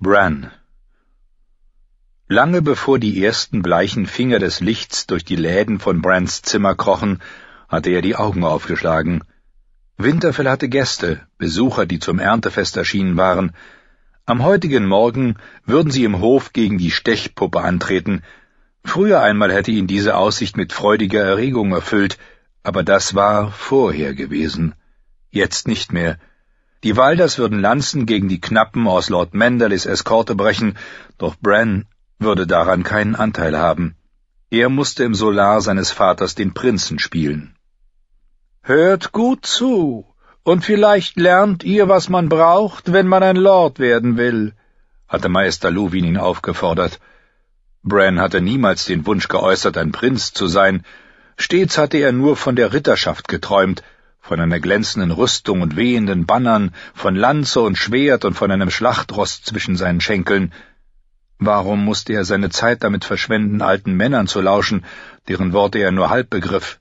Bran. Lange bevor die ersten bleichen Finger des Lichts durch die Läden von Brans Zimmer krochen, hatte er die Augen aufgeschlagen. Winterfell hatte Gäste, Besucher, die zum Erntefest erschienen waren. Am heutigen Morgen würden sie im Hof gegen die Stechpuppe antreten. Früher einmal hätte ihn diese Aussicht mit freudiger Erregung erfüllt, aber das war vorher gewesen. Jetzt nicht mehr. Die Walders würden Lanzen gegen die Knappen aus Lord Manderlys Eskorte brechen, doch Bran würde daran keinen Anteil haben. Er musste im Solar seines Vaters den Prinzen spielen. »Hört gut zu, und vielleicht lernt ihr, was man braucht, wenn man ein Lord werden will«, hatte Meister Luwin ihn aufgefordert. Bran hatte niemals den Wunsch geäußert, ein Prinz zu sein. Stets hatte er nur von der Ritterschaft geträumt, von einer glänzenden Rüstung und wehenden Bannern, von Lanze und Schwert und von einem Schlachtross zwischen seinen Schenkeln. Warum musste er seine Zeit damit verschwenden, alten Männern zu lauschen, deren Worte er nur halb begriff?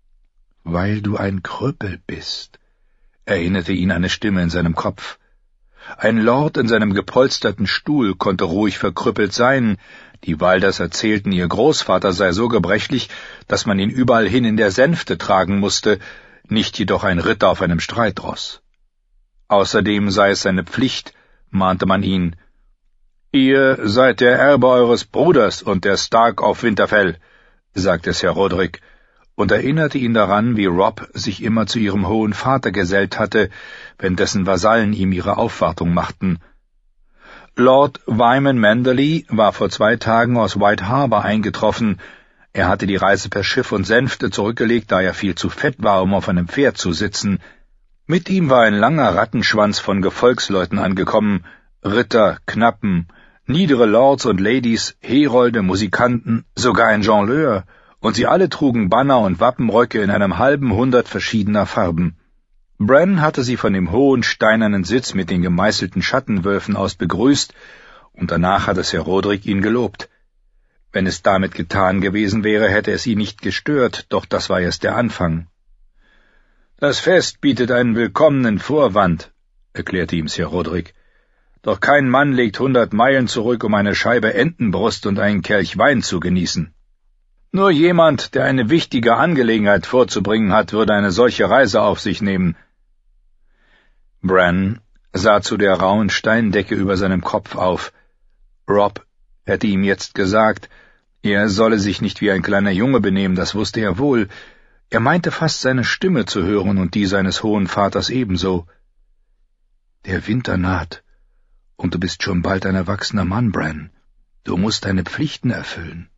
»Weil du ein Krüppel bist«, erinnerte ihn eine Stimme in seinem Kopf. Ein Lord in seinem gepolsterten Stuhl konnte ruhig verkrüppelt sein. Die Walders erzählten, ihr Großvater sei so gebrechlich, dass man ihn überall hin in der Sänfte tragen musste, nicht jedoch ein Ritter auf einem Streitross. Außerdem sei es seine Pflicht, mahnte man ihn. »Ihr seid der Erbe eures Bruders und der Stark auf Winterfell«, sagte Ser Rodrik, und erinnerte ihn daran, wie Robb sich immer zu ihrem hohen Vater gesellt hatte, wenn dessen Vasallen ihm ihre Aufwartung machten. Lord Wyman Manderly war vor 2 Tagen aus White Harbor eingetroffen. Er hatte die Reise per Schiff und Sänfte zurückgelegt, da er viel zu fett war, um auf einem Pferd zu sitzen. Mit ihm war ein langer Rattenschwanz von Gefolgsleuten angekommen, Ritter, Knappen, niedere Lords und Ladies, Herolde, Musikanten, sogar ein Jongleur, und sie alle trugen Banner und Wappenröcke in einem halben Hundert verschiedener Farben. Bran hatte sie von dem hohen steinernen Sitz mit den gemeißelten Schattenwölfen aus begrüßt, und danach hatte Ser Rodrik ihn gelobt. Wenn es damit getan gewesen wäre, hätte es ihn nicht gestört, doch das war erst der Anfang. »Das Fest bietet einen willkommenen Vorwand«, erklärte ihm Ser Rodrik. »Doch kein Mann legt 100 Meilen zurück, um eine Scheibe Entenbrust und einen Kelch Wein zu genießen. Nur jemand, der eine wichtige Angelegenheit vorzubringen hat, würde eine solche Reise auf sich nehmen.« Bran sah zu der rauen Steindecke über seinem Kopf auf. Robb hätte ihm jetzt gesagt, er solle sich nicht wie ein kleiner Junge benehmen, das wusste er wohl. Er meinte fast seine Stimme zu hören und die seines hohen Vaters ebenso. »Der Winter naht, und du bist schon bald ein erwachsener Mann, Bran. Du musst deine Pflichten erfüllen.«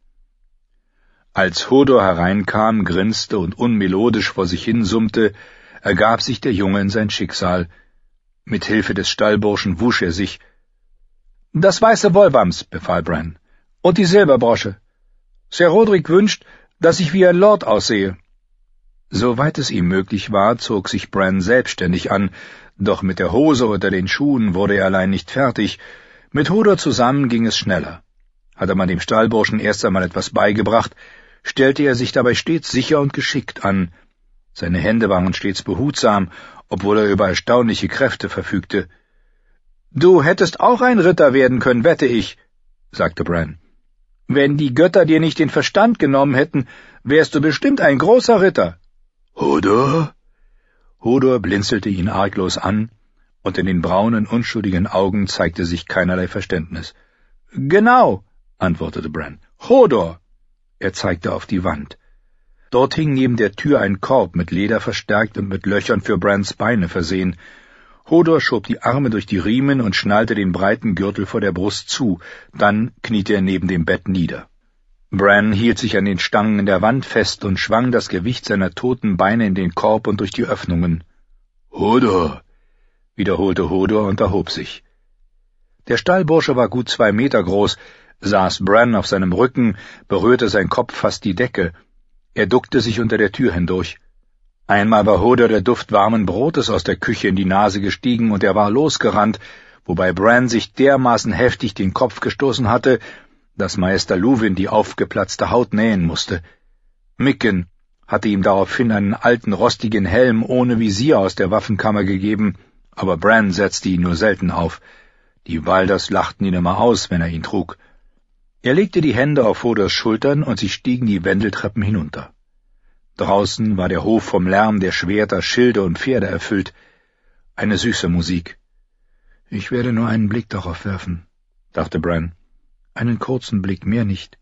Als Hodor hereinkam, grinste und unmelodisch vor sich hin summte, ergab sich der Junge in sein Schicksal. Mit Hilfe des Stallburschen wusch er sich. »Das weiße Wollwams«, befahl Bran, »und die Silberbrosche. Ser Rodrik wünscht, dass ich wie ein Lord aussehe.« Soweit es ihm möglich war, zog sich Bran selbstständig an, doch mit der Hose oder den Schuhen wurde er allein nicht fertig. Mit Hodor zusammen ging es schneller. Hatte man dem Stallburschen erst einmal etwas beigebracht, stellte er sich dabei stets sicher und geschickt an. Seine Hände waren stets behutsam, obwohl er über erstaunliche Kräfte verfügte. »Du hättest auch ein Ritter werden können, wette ich«, sagte Bran. »Wenn die Götter dir nicht den Verstand genommen hätten, wärst du bestimmt ein großer Ritter.« »Hodor?« Hodor blinzelte ihn arglos an, und in den braunen, unschuldigen Augen zeigte sich keinerlei Verständnis. »Genau«, antwortete Bran. »Hodor!« Er zeigte auf die Wand. Dort hing neben der Tür ein Korb, mit Leder verstärkt und mit Löchern für Brans Beine versehen. Hodor schob die Arme durch die Riemen und schnallte den breiten Gürtel vor der Brust zu, dann kniete er neben dem Bett nieder. Bran hielt sich an den Stangen in der Wand fest und schwang das Gewicht seiner toten Beine in den Korb und durch die Öffnungen. »Hodor«, wiederholte Hodor und erhob sich. Der Stallbursche war gut 2 Meter groß, saß Bran auf seinem Rücken, berührte sein Kopf fast die Decke. Er duckte sich unter der Tür hindurch. Einmal war Hodor der Duft warmen Brotes aus der Küche in die Nase gestiegen und er war losgerannt, wobei Bran sich dermaßen heftig den Kopf gestoßen hatte, dass Meister Luwin die aufgeplatzte Haut nähen musste. Mikken hatte ihm daraufhin einen alten rostigen Helm ohne Visier aus der Waffenkammer gegeben, aber Bran setzte ihn nur selten auf. Die Walders lachten ihn immer aus, wenn er ihn trug. Er legte die Hände auf Hodors Schultern und sie stiegen die Wendeltreppen hinunter. Draußen war der Hof vom Lärm der Schwerter, Schilde und Pferde erfüllt. Eine süße Musik. »Ich werde nur einen Blick darauf werfen«, dachte Bran. »Einen kurzen Blick, mehr nicht.«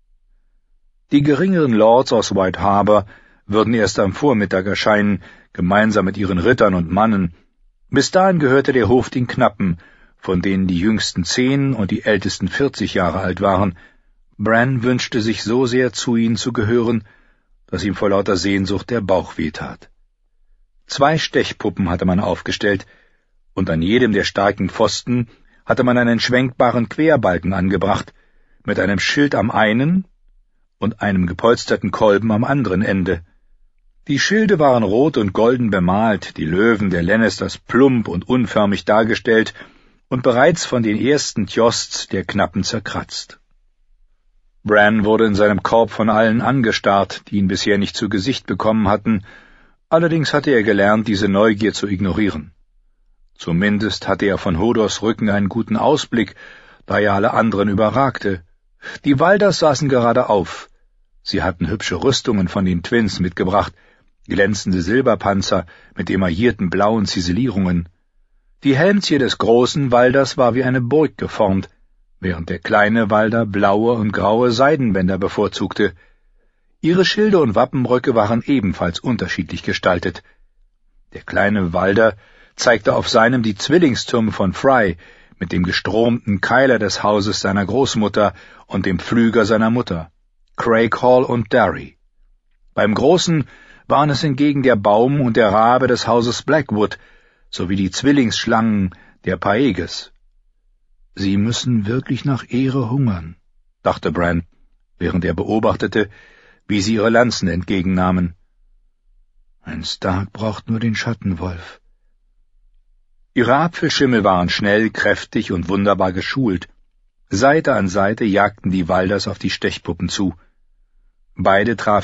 Die geringeren Lords aus White Harbor würden erst am Vormittag erscheinen, gemeinsam mit ihren Rittern und Mannen. Bis dahin gehörte der Hof den Knappen, von denen die jüngsten 10 und die ältesten 40 Jahre alt waren. Bran wünschte sich so sehr, zu ihnen zu gehören, dass ihm vor lauter Sehnsucht der Bauch wehtat. 2 Stechpuppen hatte man aufgestellt, und an jedem der starken Pfosten hatte man einen schwenkbaren Querbalken angebracht, mit einem Schild am einen und einem gepolsterten Kolben am anderen Ende. Die Schilde waren rot und golden bemalt, die Löwen der Lannisters plump und unförmig dargestellt und bereits von den ersten Tjosts der Knappen zerkratzt. Bran wurde in seinem Korb von allen angestarrt, die ihn bisher nicht zu Gesicht bekommen hatten, allerdings hatte er gelernt, diese Neugier zu ignorieren. Zumindest hatte er von Hodors Rücken einen guten Ausblick, da er alle anderen überragte. Die Walders saßen gerade auf. Sie hatten hübsche Rüstungen von den Twins mitgebracht, glänzende Silberpanzer mit emaillierten blauen Ziselierungen. Die Helmzier des großen Walders war wie eine Burg geformt, während der kleine Walder blaue und graue Seidenbänder bevorzugte. Ihre Schilde und Wappenröcke waren ebenfalls unterschiedlich gestaltet. Der kleine Walder zeigte auf seinem die Zwillingsturm von Fry mit dem gestromten Keiler des Hauses seiner Großmutter und dem Pflüger seiner Mutter, Craig Hall und Darry. Beim Großen waren es hingegen der Baum und der Rabe des Hauses Blackwood sowie die Zwillingsschlangen der Paeges. »Sie müssen wirklich nach Ehre hungern«, dachte Bran, während er beobachtete, wie sie ihre Lanzen entgegennahmen. »Ein Stark braucht nur den Schattenwolf.« Ihre Apfelschimmel waren schnell, kräftig und wunderbar geschult. Seite an Seite jagten die Walders auf die Stechpuppen zu. Beide trafen